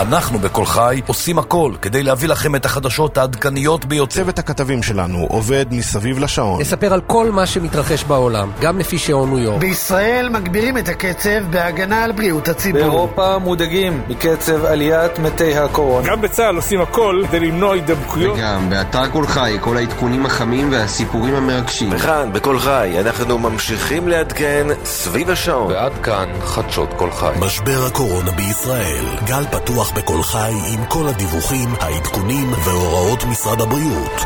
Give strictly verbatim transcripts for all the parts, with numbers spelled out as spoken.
אנחנו בכל חי עושים הכל כדי להביא לכם את החדשות העדכניות ביותר. צוות הכתבים שלנו עובד מסביב לשעון. נספר על כל מה שמתרחש בעולם, גם לפי שעון ניו יורק. בישראל מגבירים את הקצב בהגנה על בריאות הציבור. באירופה מודאגים מקצב עליית מתי הקורונה. גם בצה"ל עושים הכל כדי למנוע הידבקויות. וגם באתר כל חי כל העדכונים החמים והסיפורים המרגשים. וכאן בכל חי אנחנו ממשיכים לעדכן סביב השעון. ועד כאן חדשות כל חי. משבר הקורונה בישראל. גל פתוח בכל חי עם כל הדיווחים, העדכונים והוראות משרד הבריאות.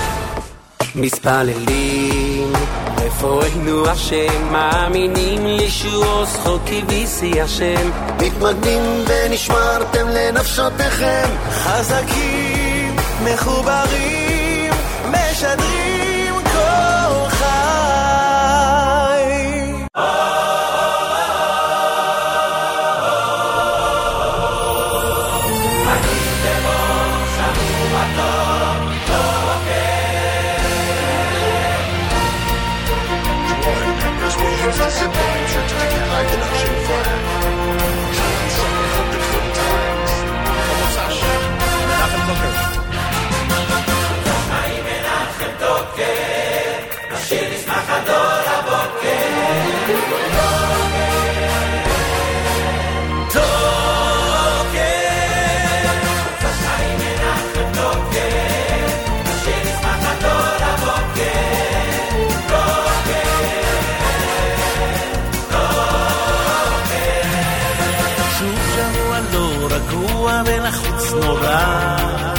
מספללים רפואנו השם, מאמינים לישועו זכוקי ויסי השם, מתמגנים ונשמרתם לנפשותיכם, חזקים מחוברים משדרים כל חי. ולחוץ נורא,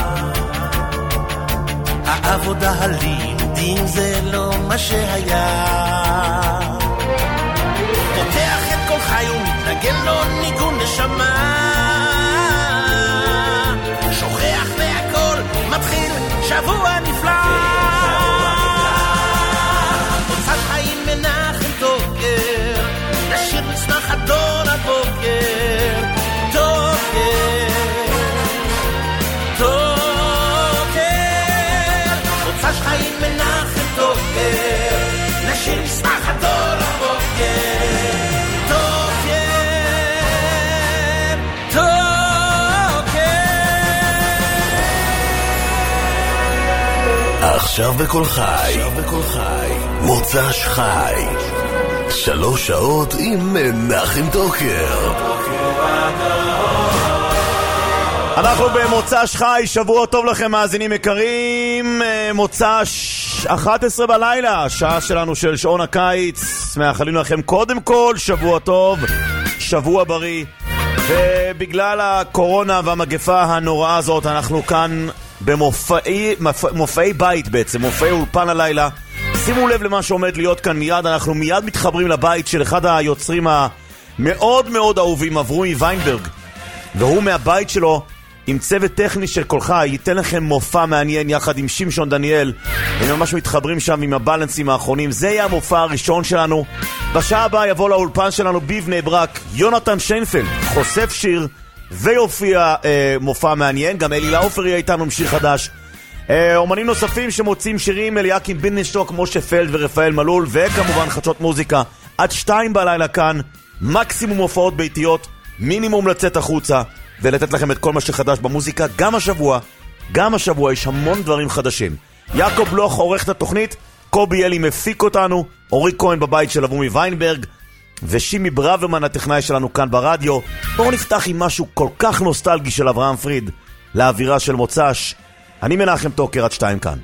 העבודה הלימודים זה לא מה שהיה. פותח את כל חי ומתנגן לו ניגון נשמה, שוכח והכל מתחיל שבוע נפלא. הוצאת חיים מנחם תוקר, נשיר נשמח הדור הבוקר. תוקר חש חיים מנחם תוקר, נשיר נשמח הדור הבוקר. תוקר, תוקר. עכשיו בכל חי, עכשיו בכל חי, מוצ"ש חי, שלוש שעות עם מנחם תוקר. אנחנו במוצ"ש חי, שבוע טוב לכם מאזינים יקרים. מוצ"ש אחת עשרה בלילה, השעה שלנו של שעון הקיץ. מאחלים לכם קודם כל שבוע טוב, שבוע בריא. ובגלל הקורונה והמגפה הנוראה הזאת אנחנו כאן במופעי מופעי בית בעצם, מופעי אולפן הלילה. שימו לב למה שעומד להיות כאן מיד. אנחנו מיד מתחברים לבית של אחד היוצרים המאוד מאוד אהובים, אברומי ויינברג, והוא מהבית שלו עם צוות טכני של כל חי ייתן לכם מופע מעניין יחד עם שמשון דניאל. הם ממש מתחברים שם עם הבלנסים האחרונים. זה יהיה המופע הראשון שלנו. בשעה הבאה יבוא לאולפן שלנו בבני ברק יונתן שיינפלד, חושף שיר ויופיע אה, מופע מעניין. גם אלי לאופר יהיה איתנו עם שיר חדש. אה, אומנים נוספים שמוצאים שירים, אליאקים בינשטוק, משה פלד ורפאל מלול, וכמובן חדשות מוזיקה עד שתיים בלילה כאן. מקסימום הופעות ביתיות, מינימום לצאת החוצה ולתת לכם את כל מה שחדש במוזיקה. גם השבוע, גם השבוע יש המון דברים חדשים. יעקב בלוך עורך את התוכנית, קובי אלי מפיק אותנו, אורי כהן בבית של אברומי ויינברג, ושימי ברוורמן הטכנאי שלנו כאן ברדיו. בואו נפתח עם משהו כל כך נוסטלגי של אברהם פריד לאווירה של מוצ"ש. אני מנחם תוקר, עד שתיים כאן.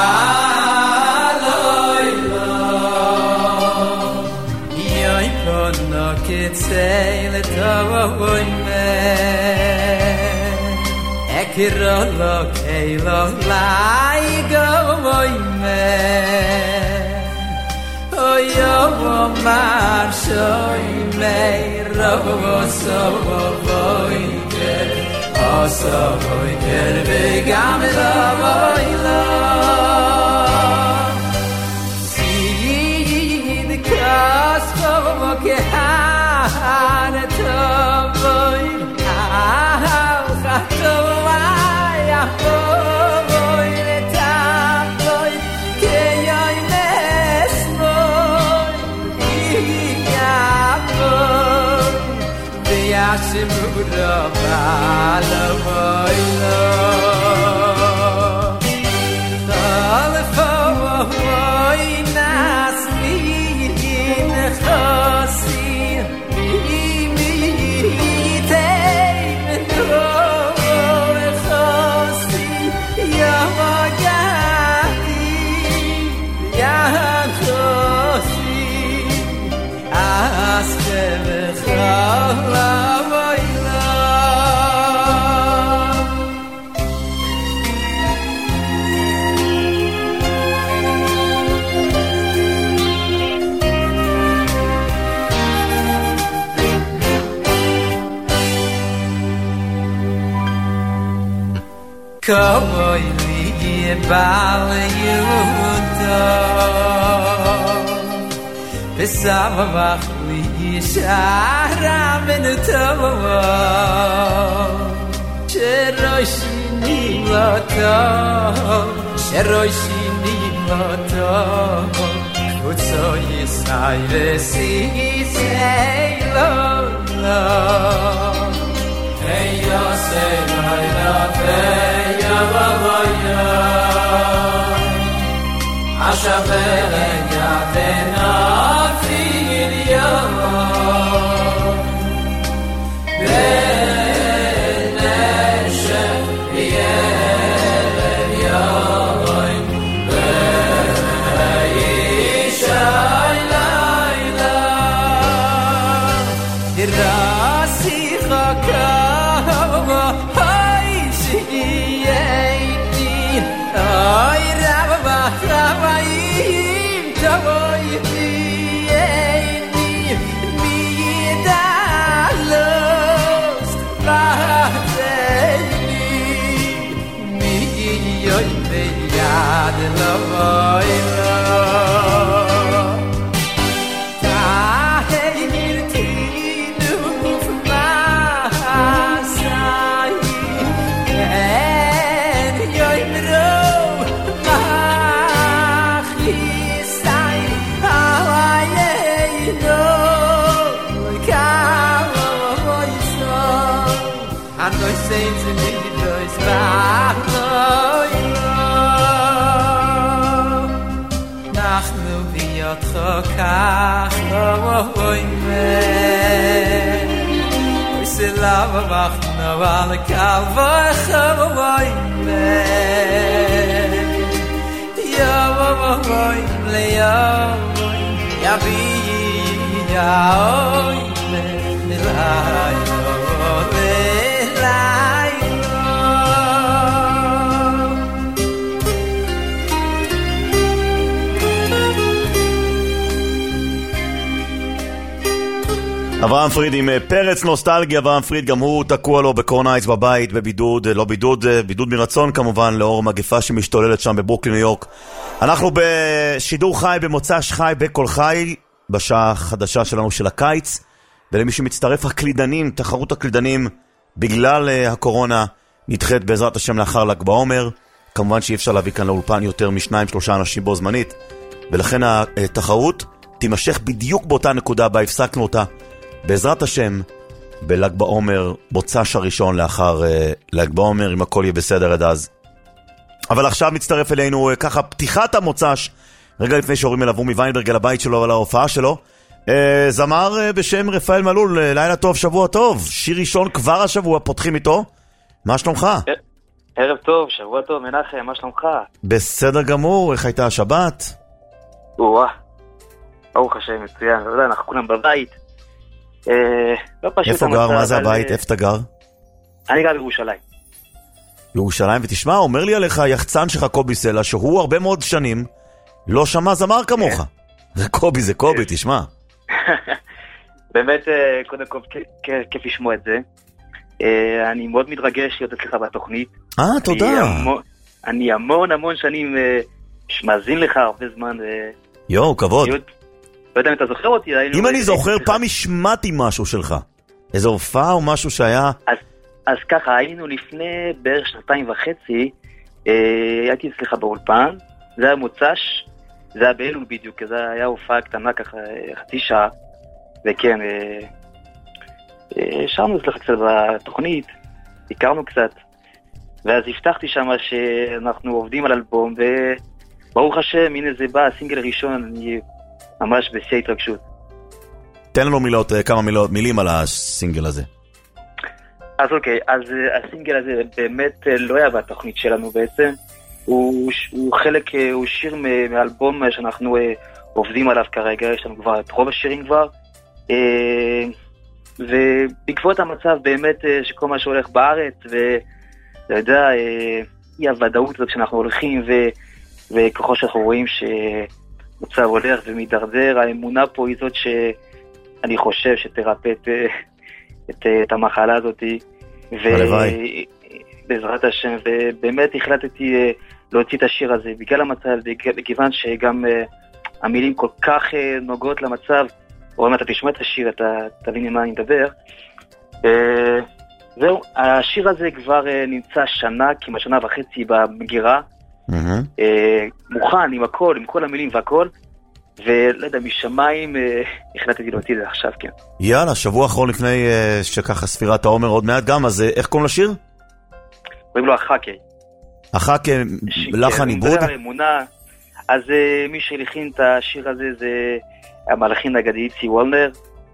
Yoi no kitzei letovoy me ekiro lo keilo lai govoy me oy yo mar shoy me rovo so voy ke oso voy ke vegam lo voy lo que hana tovoy ah tovoy ah tovoy letamoy que yo mesmoy yamoy de yashimura baloy lo tovoy nas Khasi mi tay no khasi ya magati ya khasi askem khala vayla Koy li bal yudo Besavach li shara menutovo Sheroshini loto Sheroshini loto Kutso yisai vesi seilo Hey yo say my love ya vaya Ashavel ya tena filia Beneshe yelia Beisha laila Irasi khaka Ay rabba khavayim tavoy ni mi dalos bahteni mi yoy be yad lavoy Saints and rejoice back Nachnu v'yot chokach Oy me V'silav v'achnu Al kal v'cham Oy me Yom oy me Yom Yavi Yaoy me Nilay אברהם פריד עם פרץ נוסטלגיה. אברהם פריד גם הוא תקוע לו בקורנייץ בבית בבידוד, לא בידוד, בידוד מרצון כמובן, לאור מגפה שמשתוללת שם בברוקלין ניו יורק. אנחנו בשידור חי במוצ"ש חי בכל חי בשעה החדשה שלנו של הקיץ, ולמי שמצטרף, הקלידנים, תחרות הקלידנים בגלל הקורונה נדחית בעזרת השם לאחר ל"ג בעומר. כמובן שאי אפשר להביא כאן לאולפן יותר משניים שלושה אנשים בו זמנית, ולכן התחרות תימשך בדיוק באותה נקודה בה הפסקנו אותה, בעזרת השם בל"ג בעומר, מוצ"ש הראשון לאחר ל"ג בעומר, אם הכל יהיה בסדר עד אז. אבל עכשיו מצטרף אלינו ככה פתיחת המוצ"ש, רגע לפני שהורים אליו מוויינברג אל הבית שלו ועל ההופעה שלו, זמר בשם רפאל מלול. לילה טוב, שבוע טוב, שיר ראשון כבר השבוע, פותחים איתו. מה שלומך? ערב טוב, שבוע טוב, מנחם, מה שלומך? בסדר גמור, איך הייתה השבת? וואה, ברוך השם, מצוין, אנחנו כולם בבית, לא פשוט. איפה גר? מה זה הבית? איפה אתה גר? אני גר בירושלים. ירושלים, ותשמע, אומר לי עליך יחצן שלך קובי סלע, שהוא הרבה מאוד שנים לא שמע זמר כמוך. זה קובי, זה קובי, תשמע. באמת, קודם כל, כיף לשמוע את זה. אני מאוד מתרגש להיות אצלך בתוכנית. אה, תודה. אני המון המון שנים מאזין לך הרבה זמן. יואו, כבוד. לא יודע אם אתה זוכר אותי. אם אני זוכר, פעם השמעתי משהו שלך. איזו הופעה או משהו שהיה... אז ככה, היינו לפני בערך שנתיים וחצי, הייתי אצלך באולפן, זה היה מוצ"ש, זה היה באלול בדיוק, זה היה הופעה קטנה ככה, חצי שעה, וכן, שרנו אצלך קצת בתוכנית, הכרנו קצת, ואז הבטחתי שם שאנחנו עובדים על אלבום, וברוך השם, הנה זה בא, הסינגל הראשון, אני ממש בשיא התרגשות. תן לנו מילות, כמה מילות, מילים על הסינגל הזה. אז אוקיי, אז הסינגל הזה באמת לא היה בתוכנית שלנו בעצם, הוא, הוא חלק, הוא שיר מאלבום שאנחנו עובדים עליו כרגע, יש לנו כבר את רוב השירים כבר, ובעקבות המצב באמת שכל מה שהולך בארץ, ואתה יודע, אי הוודאות הזאת שאנחנו הולכים, ו, וככל שאנחנו רואים שמצב הולך ומתדרדר, האמונה פה היא זאת שאני חושב שתרפא את... את, את המחלה הזאת, ובעזרת השם, ובאמת החלטתי להוציא את השיר הזה, בגלל המצב, בכיוון שגם המילים כל כך נוגעות למצב, או אם אתה תשמע את השיר, אתה תבין עם מה אני מדבר. זהו, השיר הזה כבר נמצא שנה, כמעט שנה וחצי במגירה, מוכן עם הכל, עם כל המילים והכל, ולא יודע, משמיים החלטתי להוציא את זה עכשיו, כן. יאללה, שבוע אחרון לפני שככה ספירת העומר עוד מעט גם, אז איך קוראים לשיר? קוראים לו החאקי. החאקי, לחן עיבוד? אז מי שהלחין את השיר הזה זה המלחין האגדי איצי וולנר,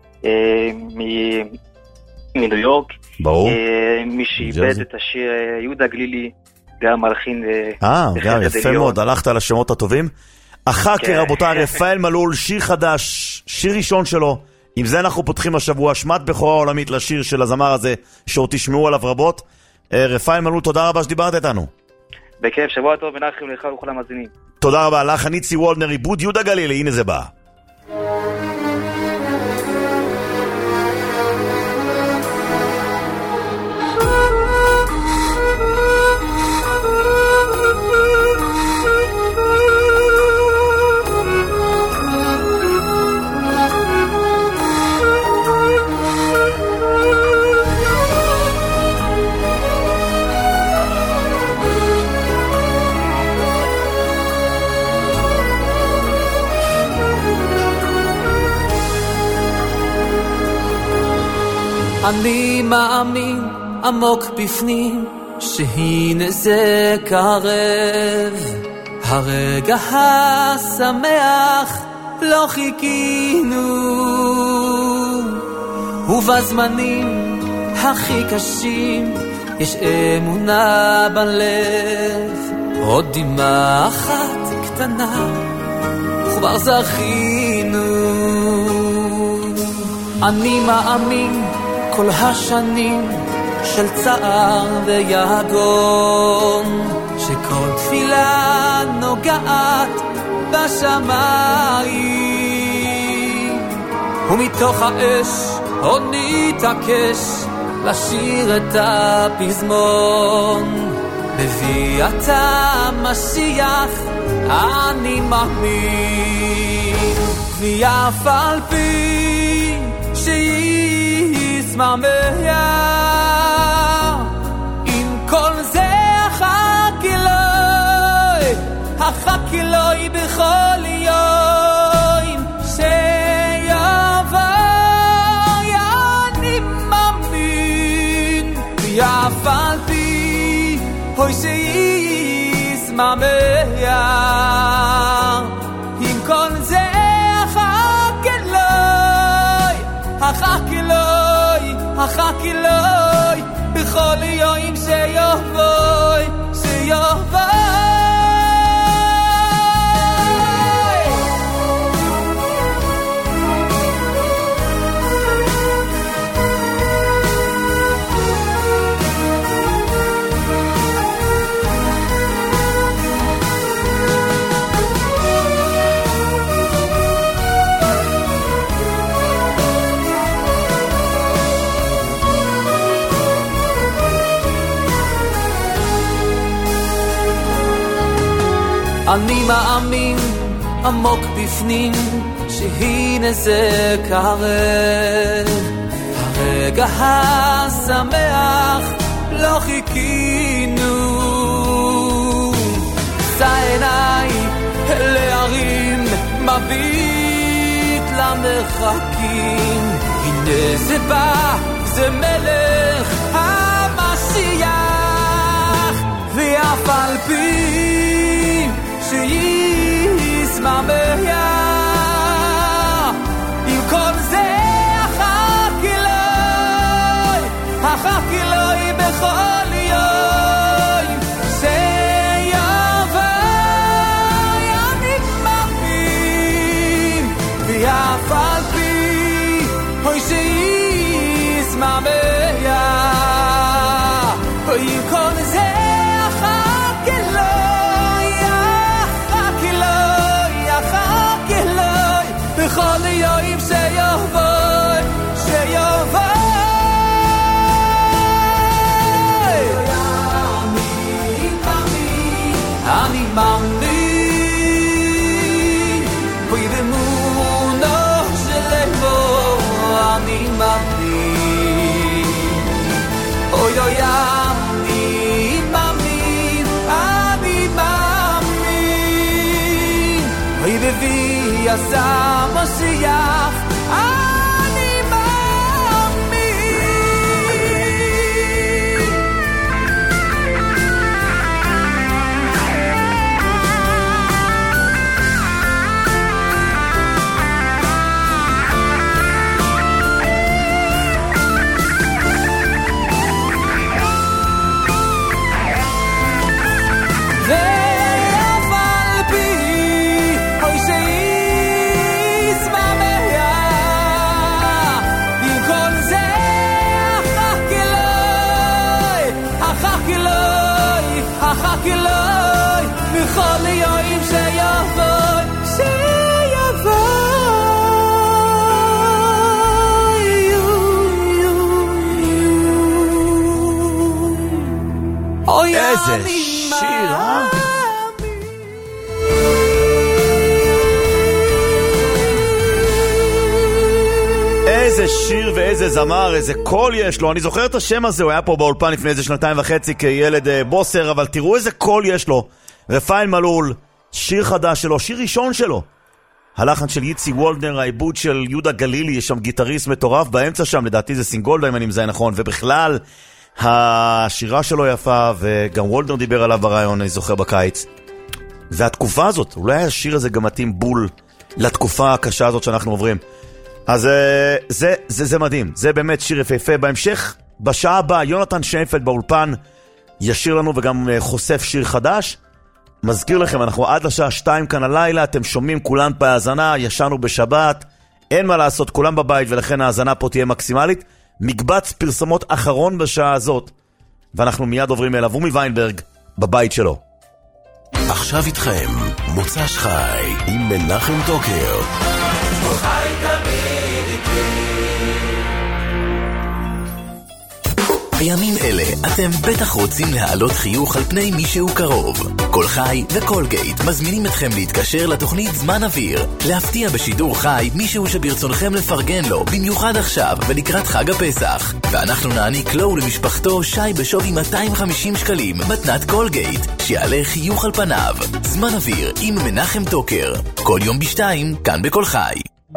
מניו יורק. ברור. מי שאיבד את השיר יהודה גלילי, גם מלחין... אה, גם יפה מאוד, הלכת על השמות הטובים. החאקר, רבותיי, רפאל מלול, שיר חדש, שיר ראשון שלו. עם זה אנחנו פותחים השבוע, שמת בכורה עולמית לשיר של הזמר הזה, שעוד תשמעו עליו רבות. רפאל מלול, תודה רבה שדיברת איתנו. בכיף, שבוע טוב, ונחם לך וכל המאזינים. תודה רבה, לחן איצי וולנר, עיבוד יהודה גלילי, הנה זה בא. אני מאמין עמוק בפנים שהנה זה קרב, הרגע השמח לא חיכינו, ובזמנים הכי קשים יש אמונה בלב, עוד דמעה אחת קטנה כבר זכינו. אני מאמין כל השנים של צער ויגון, שכל תפילה נוגעת בשמיים, ומתוך האש עוד נתעקש לשיר את הפזמון, בביאת המשיח אני מאמין, ויף על פי שישמע עם כל זה החכי לוי, החכי לוי בכל יום שיבוא, אני מאמין, ויף על פי הוי שישמע עם כל זה החכי לוי, החכי לוי, החכי לוי בכל יום שיבוא, שיבוא. אני מאמין עמוק בפנים שהנה זה קרב, הרגע השמח לא חיכינו. שא עיניי אל ההרים, מביט למרחקים, הנה זה בא, זה מלך המשיח. ואף על פי שישמח, עם כל זה אחר כלוי, אחר כלוי בכל יום שיבוא. אני מאמין, ואף על פי אוי שישמח, עם כל זה אחר כלוי, אחר כלוי, אחר כלוי בכל יום שיבוא, שיבוא. אני מאמין, אוי באמונו שלו אני מאמין, אוי אוי אני מאמין, אני מאמין, אוי בבי עשה משיח אני מאמין. ואף על פי אוי שישמח, עם כל זה אחר כלוי, אחר כלוי, אחר כלוי בכל יום שיבוא, שיבוא. אוי איזה שיר, אה? איזה שיר ואיזה זמר, איזה קול יש לו. אני זוכר את השם הזה, הוא היה פה באולפן לפני איזה שנתיים וחצי כילד בוסר, אבל תראו איזה קול יש לו. רפאל מלול, שיר חדש שלו, שיר ראשון שלו. הלחן של ייצי וולדנר, העיבוד של יהודה גלילי, יש שם גיטריסט מטורף באמצע שם, לדעתי זה סינגולדה אם אני מזהה נכון, ובכלל השירה שלו יפה, וגם וולדנר דיבר עליו ברעיון, אני זוכר בקיץ. והתקופה הזאת, אולי השיר הזה גם מתאים בול לתקופה הקשה הזאת שאנחנו עוברים. אז זה, זה, זה, זה מדהים, זה באמת שיר יפהפה. בהמשך, בשעה הבאה, יונתן שיינפלד באולפן ישיר לנו וגם חושף שיר חדש. מזכיר לכם, אנחנו עד לשעה שתיים כאן הלילה, אתם שומעים כולן בהאזנה, ישנו בשבת, אין מה לעשות, כולם בבית, ולכן ההאזנה פה תהיה מקסימלית. מקבץ פרסומות אחרון בשעה הזאת, ואנחנו מיד עוברים אל אבומי ויינברג בבית שלו. עכשיו איתכם, מוצ"ש חי עם מנחם טוקר. חי תמיד איתי. בימים אלה אתם בטח רוצים להעלות חיוך על פני מישהו קרוב. כל חי וקולגייט מזמינים אתכם להתקשר לתוכנית זמן אוויר, להפתיע בשידור חי מישהו שברצונכם לפרגן לו, במיוחד עכשיו ולקראת חג הפסח. ואנחנו נעניק לו ולמשפחתו שי בשווי מאתיים וחמישים שקלים מתנת קולגייט, שיעלה חיוך על פניו. זמן אוויר עם מנחם טוקר, כל יום בשתיים, כאן בכל חי.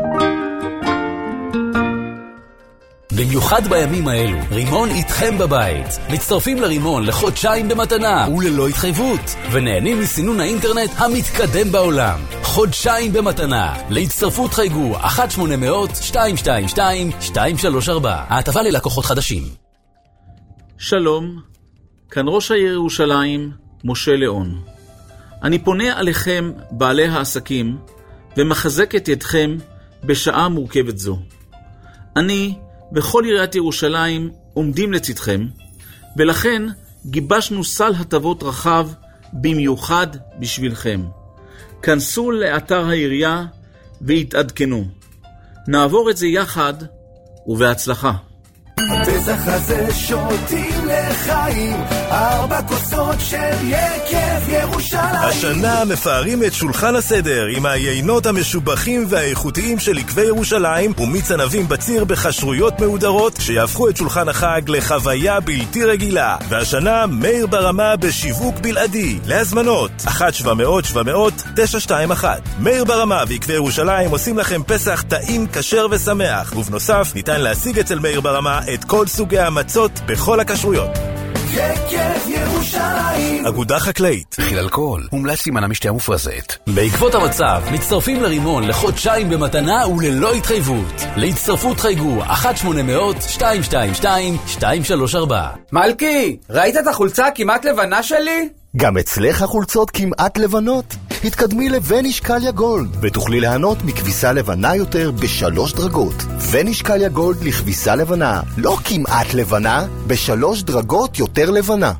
במיוחד בימים האלו, רימון איתכם בבית. מצטרפים לרימון לחודשיים במתנה וללא התחייבות, ונהנים מסינון האינטרנט המתקדם בעולם. חודשיים במתנה. להצטרפות חייגו אחת שמונה אפס אפס שתיים שתיים שתיים שתיים שלוש ארבע. ההטבה ללקוחות חדשים. שלום, כאן ראש העיר ירושלים, משה ליאון. אני פונה עליכם, בעלי העסקים, ומחזק את ידכם בשעה מורכבת זו. אני בכל עיריית ירושלים עומדים לצדכם, ולכן גיבשנו סל הטבות רחב במיוחד בשבילכם. כנסו לאתר העירייה והתעדכנו. נעבור את זה יחד ובהצלחה. הפסח הזה שותים לחיים, ארבע כוסות של יקב ירושלים. השנה מפארים את שולחן הסדר עם היינות המשובחים והאיכותיים של יקבי ירושלים ומיץ ענבים בציר בחשרויות מהודרות שיהפכו את שולחן החג לחוויה בלתי רגילה. והשנה מאיר ברמה בשיווק בלעדי. להזמנות אחת שבע מאות שבע מאות תשע שתיים אחת. מאיר ברמה ויקבי ירושלים עושים לכם פסח טעים, כשר ושמח, ובנוסף ניתן להשיג אצל מאיר ברמה את כל סוגי המצות בכל הכשרויות. יקב ירושלים. אגודה חקלאית. מכיל אלכוהול, מומלץ להימנע משתייה מופרזת. בעקבות המצב, מצטרפים לרימון לחודשיים במתנה וללא התחייבות. להצטרפות חייגו אחת שמונה מאות שתיים שתיים שתיים שתיים שלוש ארבע. מלכי, ראית את החולצה הכמעט לבנה שלי? גם אצלך החולצות כמעט לבנות? התקדמי לווניש קליה גולד ותוכלי ליהנות מכביסה לבנה יותר בשלוש דרגות. ווניש קליה גולד לכביסה לבנה, לא כמעט לבנה, בשלוש דרגות יותר לבנה.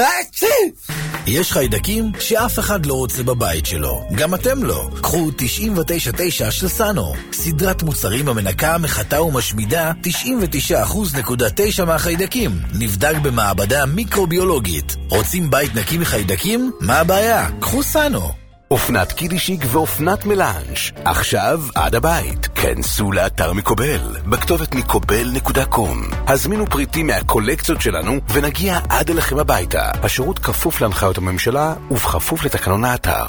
יש חיידקים שאף אחד לא רוצה בבית שלו, גם אתם לא. קחו תשעים ותשע נקודה תשע של סאנו, סדרת מוצרים המנקה, מחתה ומשמידה תשעים ותשע נקודה תשע מהחיידקים, נבדק במעבדה מיקרוביולוגית. רוצים בית נקי מחיידקים? מה הבעיה? קחו סאנו. אופנת קידישיק ואופנת מלאנש, עכשיו עד הבית. כנסו לאתר מקובל, בכתובת מקובל נקודה קום. הזמינו פריטים מהקולקציות שלנו ונגיע עד אליכם הביתה. השירות כפוף להנחיות הממשלה ובכפוף לתקנון האתר.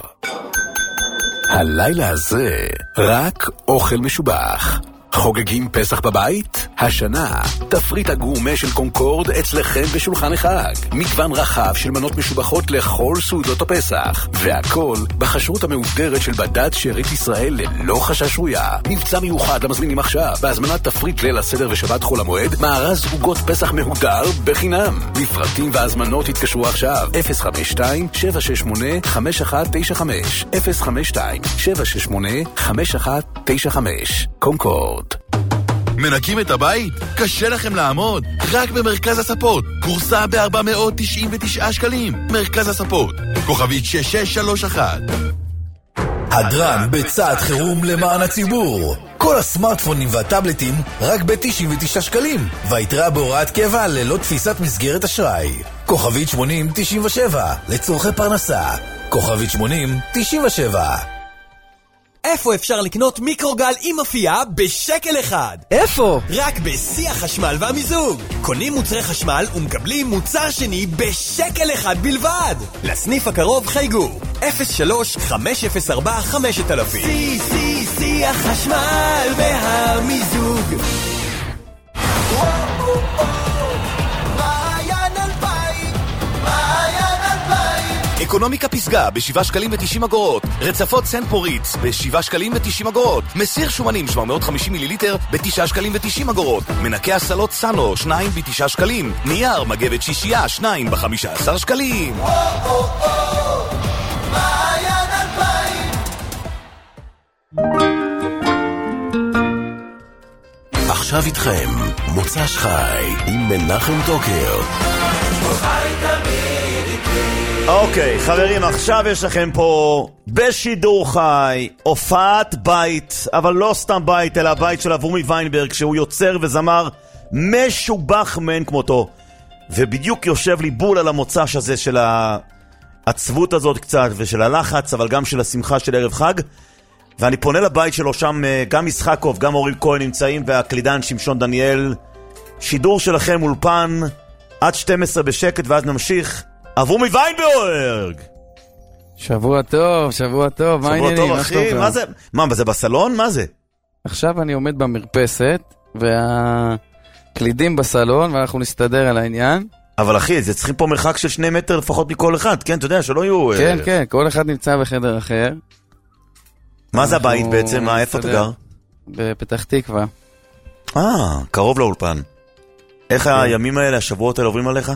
הלילה הזה רק אוכל משובח. חוגגים פסח בבית? השנה תפריט הגורמה של קונקורד אצלכם בשולחן החג. מגוון רחב של מנות משובחות לכל סעודות הפסח, והכל בחשרות המהודרת של בד"ץ שארית ישראל ללא חשש רויה. מבצע מיוחד למזמינים עכשיו בהזמנת תפריט ליל הסדר ושבת חול המועד, מארז עוגות פסח מהודר בחינם. לפרטים והזמנות התקשרו עכשיו אפס חמש שתיים שבע שש שמונה חמש אחת תשע חמש אפס חמש שתיים שבע שש שמונה חמש אחת תשע חמש. קונקורד. מנקים את הבית? קשה לכם לעמוד? רק במרכז הספות. קורסה ב-ארבע מאות תשעים ותשעה שקלים. מרכז הספות. כוכבית שש שש שלוש אחת. הדרן בצעד חירום למען הציבור. כל הסמארטפונים והטאבלטים רק ב-תשעים ותשעה שקלים. והיתרה בהוראת קבע ללא תפיסת מסגרת אשראי. כוכבית שמונים תשעים ושבע. לצורכי פרנסה. כוכבית שמונים תשעים ושבע. איפה אפשר לקנות מיקרוגל עם אפייה בשקל אחד? איפה? רק בשיא החשמל והמיזוג. קונים מוצרי חשמל ומקבלים מוצר שני בשקל אחד בלבד. לסניף הקרוב חייגו אפס שלוש חמש אפס ארבע חמש אלף. שיא שיא שיא החשמל והמיזוג. אקונומיקה פסגה בשבעה שקלים ותשעים אגורות. רצפות סנט פוריץ בשבעה שקלים ותשעים אגורות. מסיר שומנים שבע מאות וחמישים מיליליטר בתשעה שקלים ותשעים אגורות. מנקה הסלות סאנו שניים בתשעה שקלים. נייר מגבת שישייה שניים בחמישה עשר שקלים. עכשיו איתכם מוצ"ש חי עם מנחם טוקר. חי תמיד איתי. אוקיי, חברים, עכשיו יש לכם פה בשידור חי הופעת בית, אבל לא סתם בית, אלא הבית של אברומי ויינברג, שהוא יוצר וזמר משובח מן כמותו, ובדיוק יושב לי בול על המוצ"ש הזה של העצבות הזאת קצת, ושל הלחץ, אבל גם של השמחה של ערב חג. ואני פונה לבית שלו שם, גם ישחקוב, גם אורי כהן נמצאים, והקלידן שמשון דניאל. שידור שלכם אולפן עד שתים עשרה בשקט, ואז נמשיך. אברומי ויינברג! שבוע טוב, שבוע טוב, מה העניינים? שבוע טוב, אחי, מה זה? מה, זה בסלון? מה זה? עכשיו אני עומד במרפסת, והקלידים בסלון, ואנחנו נסתדר על העניין. אבל אחי, זה צריכים פה מרחק של שני מטר לפחות מכל אחד, כן? אתה יודע, שלא יהיו... כן, כן, כל אחד נמצא בחדר אחר. מה זה הבית בעצם? מה, איפה אתה גר? בפתח תקווה. אה, קרוב לאולפן. איך הימים האלה, השבועות האלה עוברים עליך?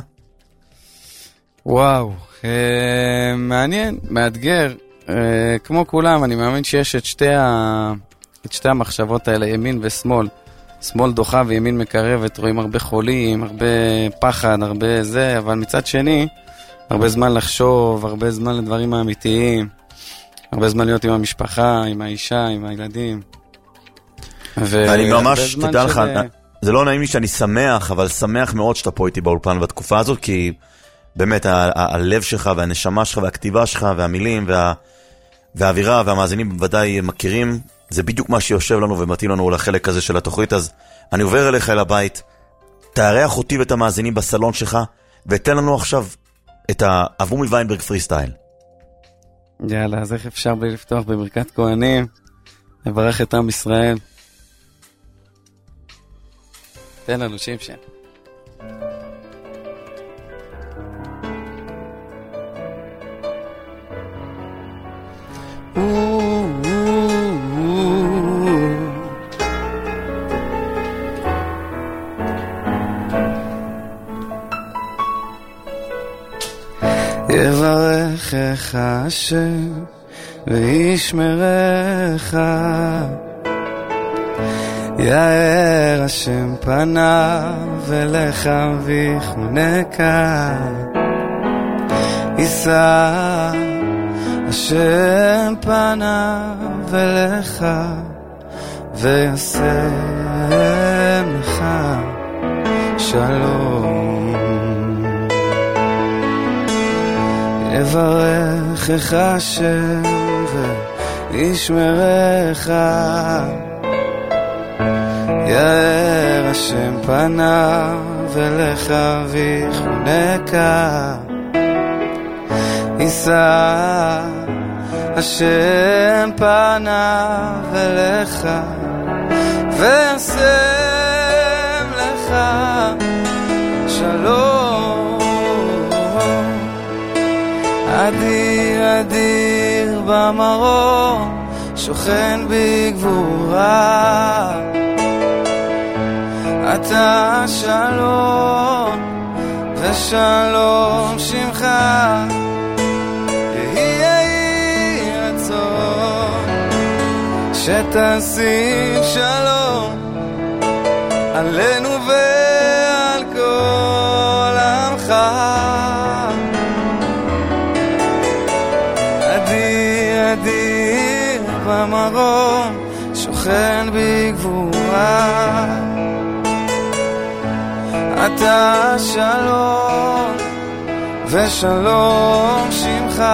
וואו, אה, מעניין, מאתגר. אה, כמו כולם, אני מאמין שיש את שתי, ה... את שתי המחשבות האלה, ימין ושמאל. שמאל דוחה וימין מקרבת, רואים הרבה חולים, הרבה פחד, הרבה זה, אבל מצד שני, הרבה זמן לחשוב, הרבה זמן לדברים האמיתיים, הרבה זמן להיות עם המשפחה, עם האישה, עם הילדים. ואני ממש, תדע לך, זה לא נעים לי שאני שמח, אבל שמח מאוד שאתה פה איתי באולפן בתקופה הזאת, כי באמת ה- ה- הלב שלך והנשמה שלך והכתיבה שלך והמילים וה- והאווירה והמאזינים בוודאי מכירים, זה בדיוק מה שיושב לנו ומתאים לנו לחלק הזה של התוכנית. אז אני עובר אליך אל הבית, תארח אותי ואת המאזינים בסלון שלך, ותן לנו עכשיו את האבומי ויינברג פרי סטייל. יאללה, אז איך אפשר בלי לפתוח בברכת כהנים? נברך את עם ישראל. תן לנו שמשן. יברכך השם וישמרך, יאר השם פניו אליך ויחונקה, יישא השם פניו אליך וישם לך שלום. יברכך השם וישמרך, יאר השם פניו אליך ויחונקה, יישא השם פניו אליך וישם לך שלום. אדיר אדיר במרום, שוכן בגבורה, אתה שלום ושלום שמך, יהיה יהי רצון שתשים שלום עלינו ועל כל עמך. אדיר אדיר במרום, שוכן בגבורה, אתה שלום ושלום שמך,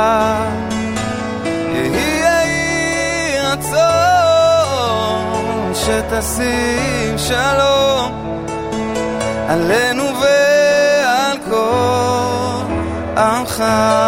יהי יהי רצון שתשים שלום עלינו ועל כל עמך.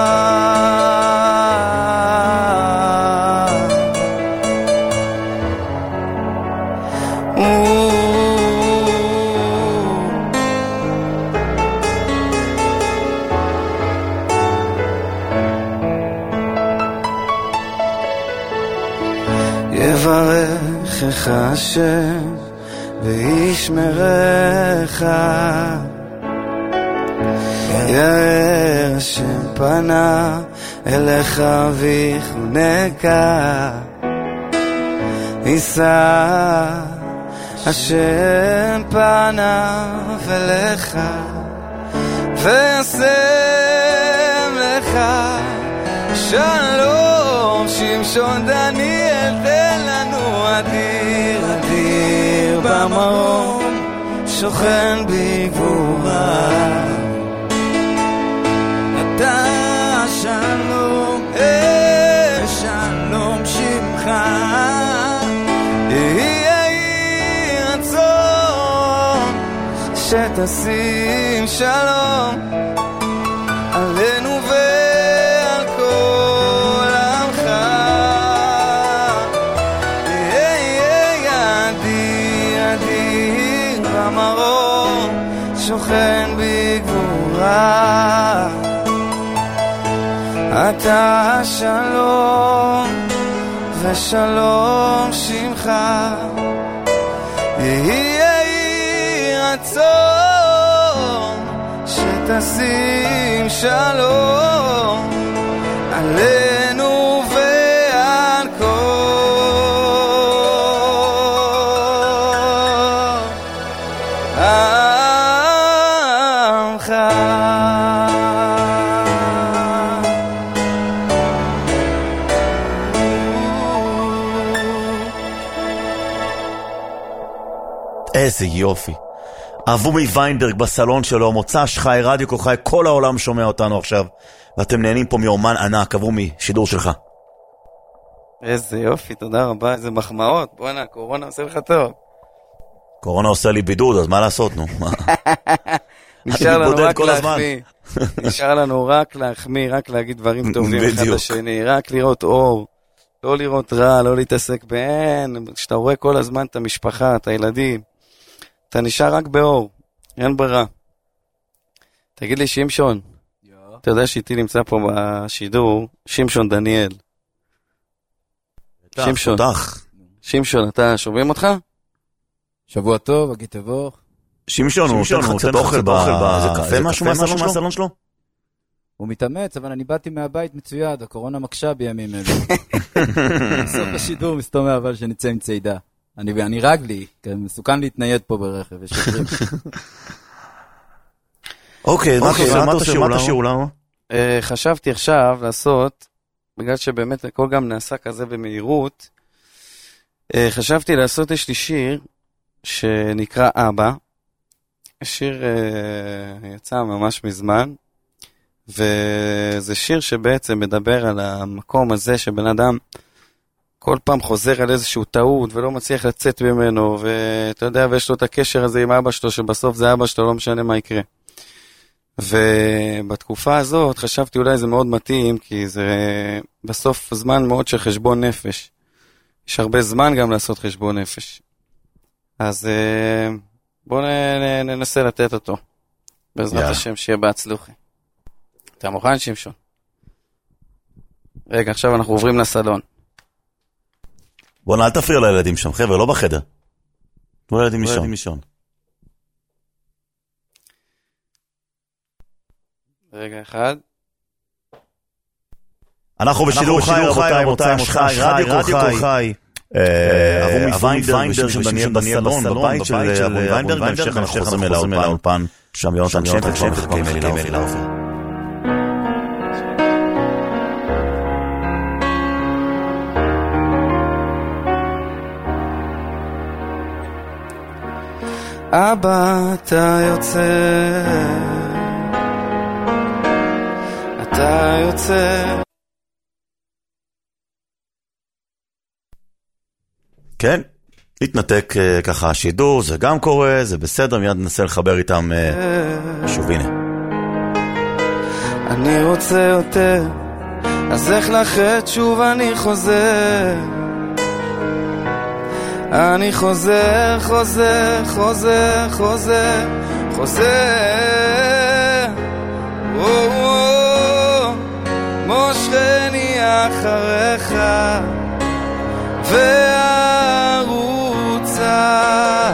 יברכך השם וישמרך, יאר השם פניו אליך ויחונקה, יישא השם פניו אליך וישם לך שלום. שמשון דניאל תן לנו, אדיר אדיר במרום, שוכן בגבורה, אתה שלום שלום שמך, יהיה יהי רצון שתשים שלום עלינו ועל כל עמך. יהיה אדיר אדיר במרום, שוכן בגבורה, אתה שלום ושלום שמך, יהיה יהי רצון שתשים שלום עלינו ועל כל עמך. איזה יופי. אבומי ויינברג בסלון שלו, מוצ"ש חי, רדיו כל חי, כל העולם שומע אותנו עכשיו, ואתם נהנים פה מאומן ענק. אבומי, שידור שלך. איזה יופי, תודה רבה, איזה מחמאות. בוא'נה, קורונה עושה לך טוב. קורונה עושה לי בידוד, אז מה לעשות, נו? נשאר לנו רק להחמיא. נשאר לנו רק להחמיא, רק להגיד דברים טובים אחד לשני, רק לראות אור, לא לראות רע, לא להתעסק באין, כשאתה רואה כל הזמן את המשפחה, את הילדים, אתה נשאר רק באור, אין ברירה. תגיד לי, שמשון, אתה יודע שאיתי נמצא פה בשידור, שמשון דניאל. שמשון, שמשון, אתה שומעים אותך? שבוע טוב, אגיד תבוך. שמשון, הוא נותן לך קצת אוכל באיזה קפה משהו מהסלון שלו? הוא מתאמץ, אבל אני באתי מהבית מצויד, הקורונה מקשה בימים אלה. בסוף השידור מסתומע אבל שנצא עם צעידה. אני רגלי, מסוכן להתנייד פה ברכב. אוקיי, מה אתה שיעור לנו? חשבתי עכשיו לעשות, בגלל שבאמת הכל גם נעשה כזה במהירות, חשבתי לעשות, יש לי שיר שנקרא אבא, השיר יצא ממש מזמן, וזה שיר שבעצם מדבר על המקום הזה שבן אדם כל פעם חוזר על איזשהו טעות ולא מצליח לצאת ממנו, ואתה יודע, ויש לו את הקשר הזה עם אבא שלו, שבסוף זה אבא שלו, לא משנה מה יקרה. ובתקופה הזאת חשבתי אולי זה מאוד מתאים, כי זה בסוף זמן מאוד של חשבון נפש. יש הרבה זמן גם לעשות חשבון נפש. אז בואו ננסה לתת אותו. בעזרת השם שיהיה בהצלחה. אתה מוכן, שמשון? רגע, עכשיו אנחנו עוברים לסלון. בואו, אל תפריע לילדים שם, חבר'ה, לא בחדר. תנו לילדים לישון. רגע אחד. אנחנו בשידור חי, רבותיי, מוצ"ש חי, רדיו כל חי. אבומי ויינברג, שמשון דניאל בסלון, בבית של אבומי ויינברג, בהמשך אנחנו חוזרים אל האולפן, שם יונתן שפר, שם מחכים אלי לאופן. אבא, אתה יוצא, אתה יוצא. כן, התנתק ככה השידור, זה גם קורה, זה בסדר, מיד ננסה לחבר איתם שוב, הנה. אני רוצה יותר, אז איך לחט שוב אני חוזר, אני חוזר, חוזר, חוזר, חוזר, חוזר, מושכני אחריך והרוצה,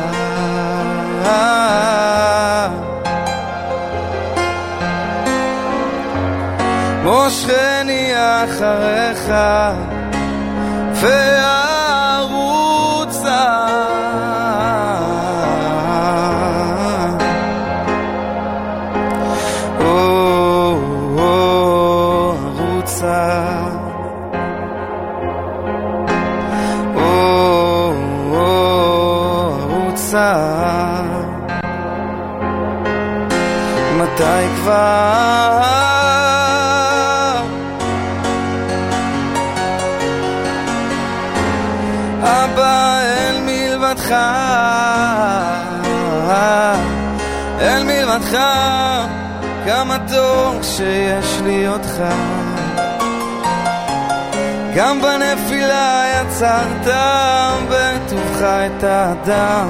מושכני אחריך והרוצה, מתי כבר אבא אל מלבדך, אל מלבדך, כמה טוב שיש לי אותך, גם בנפילה יצרת בטובך את האדם,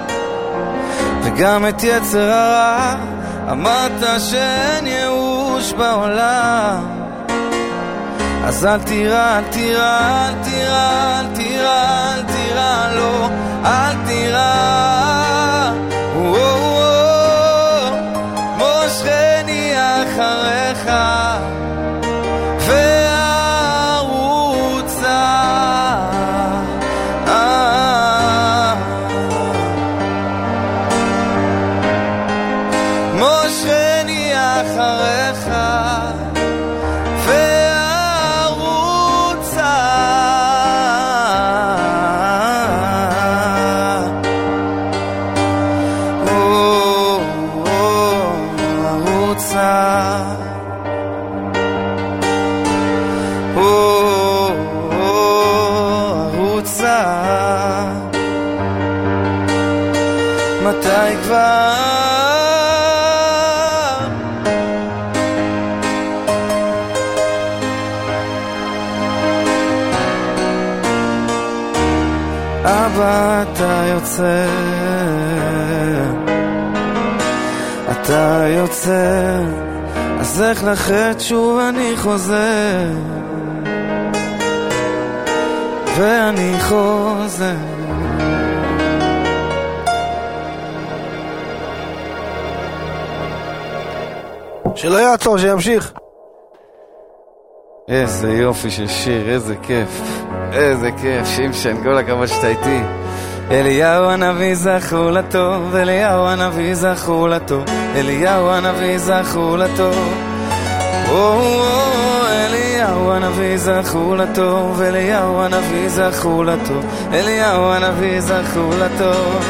וגם את יצר הרע אמרת שאין ייאוש בעולם. אז אל תירא, אל תירא, אל תירא, אל תירא, אל תירא, לא, אל תירא, מושכני אחריך והרוצה, מושכני אחריך והרוצה, מתי כבר אבא אתה יוצא אתה יוצא אז איך לחט שוב אני חוזר ואני חוזר שלא יעצור, שימשיך. איזה יופי של שיר, איזה כיף. איזה כיף, שמשן, כל הכבוד שאתה איתי. אליהו הנביא זכו לטוב, אליהו הנביא זכו לטוב, אליהו הנביא זכו לטוב. אליהו הנביא זכו לטוב, אליהו הנביא זכו לטוב, אליהו הנביא זכו לטוב.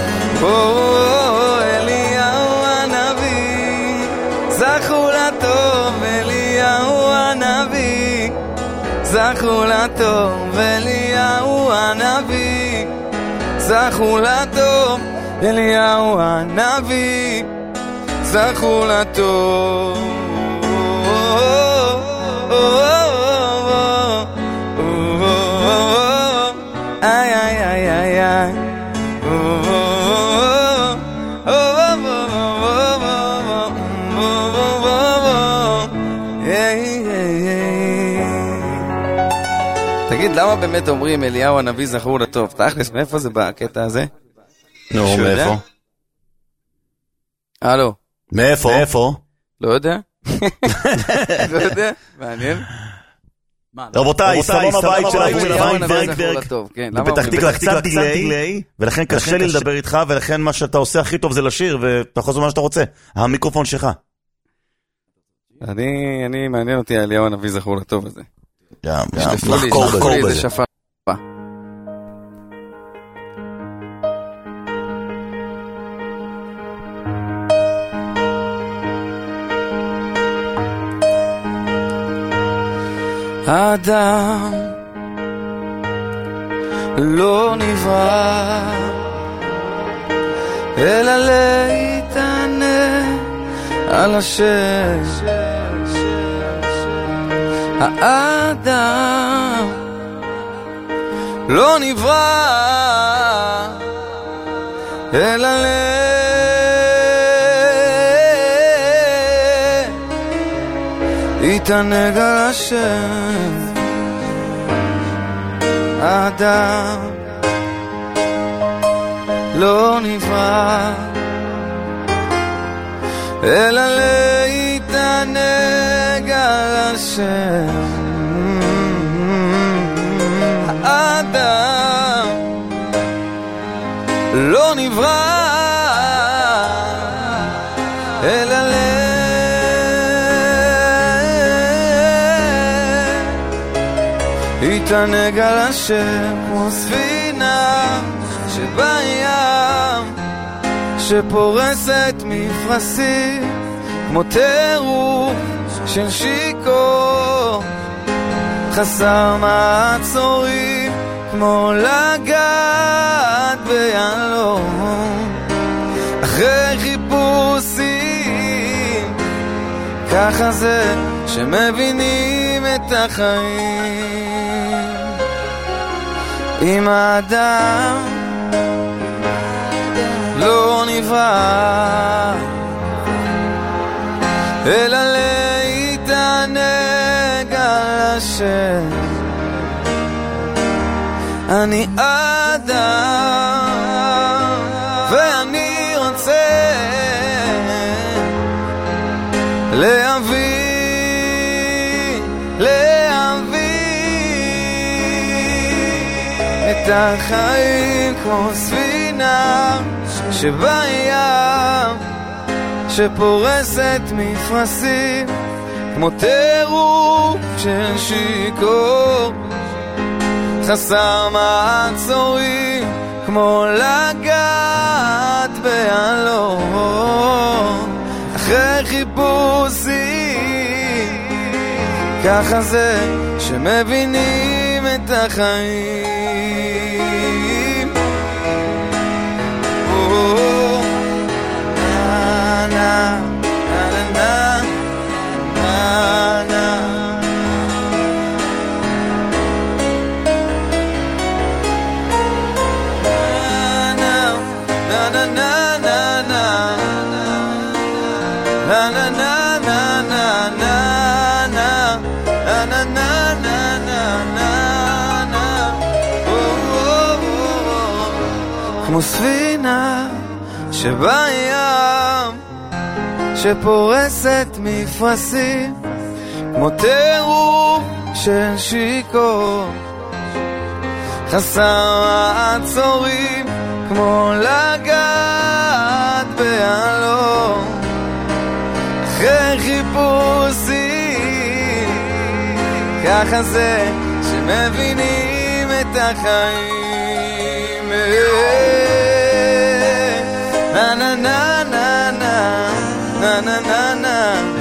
אליהו הנביא זכו לטוב, אליהו הנביא זכו לטוב, אליהו הנביא זכו לטוב, אליהו הנביא זכו לטוב. איי איי איי איי איי תגיד, למה באמת אומרים אליהו הנביא זכור לטוב? תכלס, מאיפה זה בקטע הזה? נו, מאיפה? הלו. מאיפה? מאיפה? לא יודע. לא יודע, מעניין. רבותיי, סלון הבית של אבוי לבן ורק ורק בפתח תקווה קצת דיליי, ולכן קשה לי לדבר איתך, ולכן מה שאתה עושה הכי טוב זה לשיר, ואתה חוזר מה שאתה רוצה. המיקרופון שלך. אני, אני, מעניין אותי אליהו הנביא זכור לטוב הזה. גם, גם, לחקור בזה. זה שפה. האדם לא נברא אלא להתענה על השם. האדם לא נברא אלא להתענג על השם. האדם לא נברא אלא להתענג על השם. האדם לא נברא אלא להתענג על השם, כמו ספינה שבים שפורסת מפרשים, כמו טירוף של שיקור חסר מעצורים, כמו לגעת ביעלום אחרי חיפושים. ככה זה שמבינים את החיים. אם האדם לא נברא אלא להתענג על השם. אני אדם ואני רוצה להביא להביא את החיים כמו ספינה שבים שפורסת מפרשים, כמו טירוף של שיקור חסר מעצורים, כמו לגעת ביעלום אחרי חיפושים. ככה זה שמבינים את החיים. na na na na na na na na na na na na na na כמו ספינה שבים שפורסת מפרסים כמו טירוף של שיקור חסר העצורים כמו לגעת בעלום אחרי חיפושים ככה זה שמבינים את החיים na na na na na na na na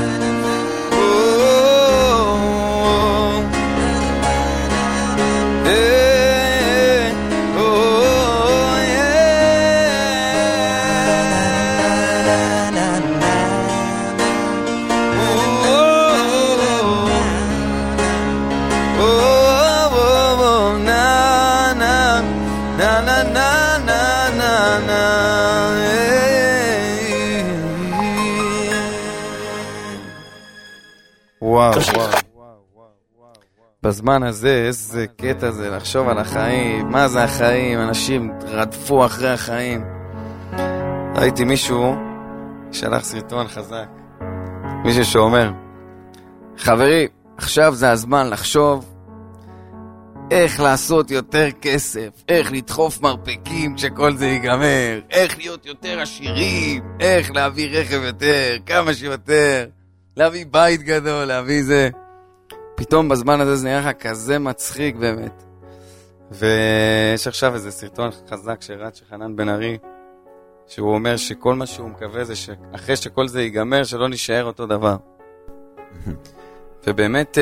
וואו, וואו. בזמן הזה, איזה קטע זה לחשוב על החיים, מה זה החיים, אנשים רדפו אחרי החיים. ראיתי מישהו שלח סרטון חזק, מישהו שאומר, חברי, עכשיו זה הזמן לחשוב איך לעשות יותר כסף, איך לדחוף מרפקים כשכל זה ייגמר, איך להיות יותר עשירים, איך להביא רכב יותר, כמה שיותר, להביא בית גדול, להביא זה. פתאום בזמן הזה זה נראה לך כזה מצחיק באמת. ויש עכשיו איזה סרטון חזק שרץ שחנן בן ארי, שהוא אומר שכל מה שהוא מקווה זה שאחרי שכל זה ייגמר, שלא נשאר אותו דבר. ובאמת,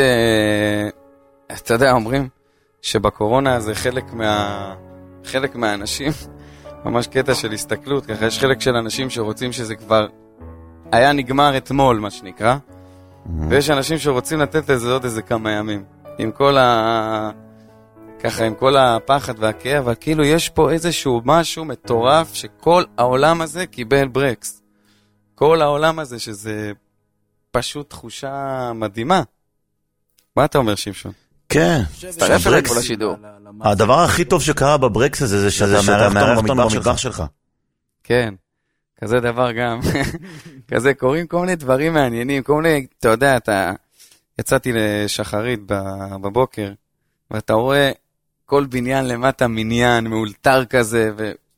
אתה יודע, אומרים שבקורונה זה חלק מה... חלק מהאנשים, ממש קטע של הסתכלות, ככה יש חלק של אנשים שרוצים שזה כבר היה נגמר אתמול, מה שנקרא, ויש אנשים שרוצים לתת לזה עוד איזה כמה ימים, עם כל ה... ככה, עם כל הפחד והכאב, אבל כאילו יש פה איזשהו משהו מטורף שכל העולם הזה קיבל ברקס. כל העולם הזה שזה פשוט תחושה מדהימה. מה אתה אומר, שמשון? כן. תצטרף אליי פה לשידור. הדבר הכי טוב שקרה בברקס הזה זה שאתה מארח אותנו במטבח שלך. כן. כזה דבר גם. כזה קוראים כל מיני דברים מעניינים, כל מיני, אתה יודע, אתה... יצאתי לשחרית בבוקר, ואתה רואה כל בניין למטה מניין, מאולתר כזה,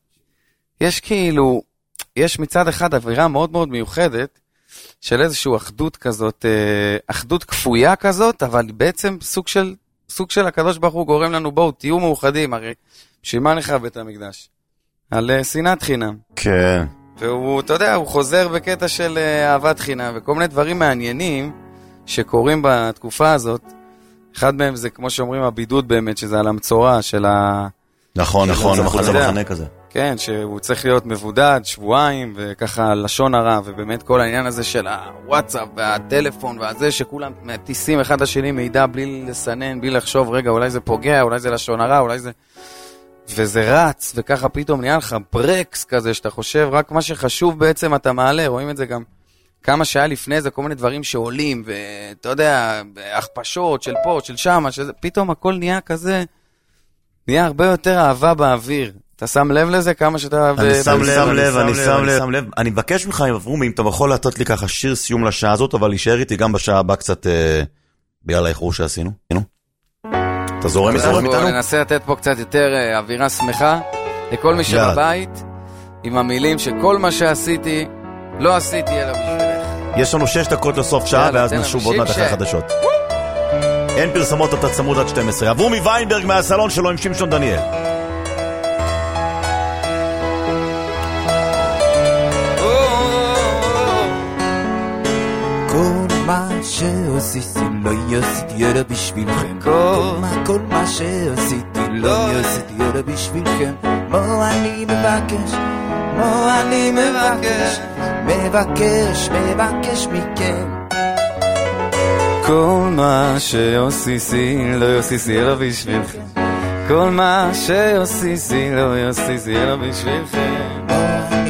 ויש כאילו, יש מצד אחד אווירה מאוד מאוד מיוחדת, של איזושהי אחדות כזאת, אחדות כפויה כזאת, אבל בעצם סוג של, סוג של הקדוש ברוך הוא גורם לנו, בואו, תהיו מאוחדים, הרי שימה לך בית המקדש, על שנאת חינם. כן. והוא, אתה יודע, הוא חוזר בקטע של אהבת חינם, וכל מיני דברים מעניינים שקורים בתקופה הזאת, אחד מהם זה, כמו שאומרים, הבידוד באמת, שזה על המצורע של ה... נכון, נכון, זה מחוץ למחנה כזה. כן, שהוא צריך להיות מבודד שבועיים, וככה לשון הרע, ובאמת כל העניין הזה של הוואטסאפ והטלפון והזה, שכולם טיסים אחד השני מידע בלי לסנן, בלי לחשוב, רגע, אולי זה פוגע, אולי זה לשון הרע, אולי זה... וזה רץ, וככה פתאום נהיה לך ברקס כזה, שאתה חושב, רק מה שחשוב בעצם אתה מעלה, רואים את זה גם כמה שהיה לפני זה, כל מיני דברים שעולים, ואתה יודע, הכפשות של פה, של שם, שזה, פתאום הכל נהיה כזה, נהיה הרבה יותר אהבה באוויר. אתה שם לב לזה כמה שאתה... אני שם לב, אני שם לב. אני מבקש ממך, אברום, אם אתה יכול לתת לי ככה שיר סיום לשעה הזאת, אבל להישאר איתי גם בשעה הבאה קצת בגלל האיחור שעשינו. אתה זורם איתנו? ננסה לתת פה קצת יותר אווירה שמחה לכל מי שבבית, עם המילים שכל מה שעשיתי, לא עשיתי אלא בשבילך. יש לנו שש דקות לסוף שעה, ואז נשוב עוד מעט אחרי החדשות. אין פרסמות, אתה צמוד עד שתים עשרה. אברומי ויינברג מהסלון שלו עם שמשון דניאל. כל מה שעשיתי לא עשיתי אלא בשבילכם. כל מה, כל מה שעשיתי לא עשיתי אלא בשבילכם. מו אני מבקש, מו אני מבקש, מבקש, מבקש מכם. כל מה שעשיתי לא עשיתי אלא בשבילכם. כל מה שעשיתי לא עשיתי אלא בשבילכם. מו אני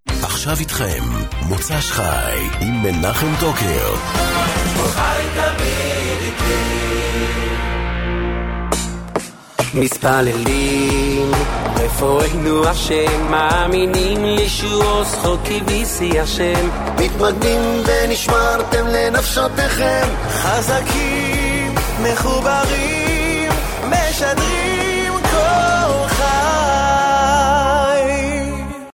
עכשיו איתכם, מוצ"ש חי עם מנחם טוקר. חי תמיד איתי. מתפללים, רפואנו השם, מאמינים לישוע זכות כביסי השם. מתמגנים ונשמרתם לנפשותיכם, חזקים, מחוברים, משדרים.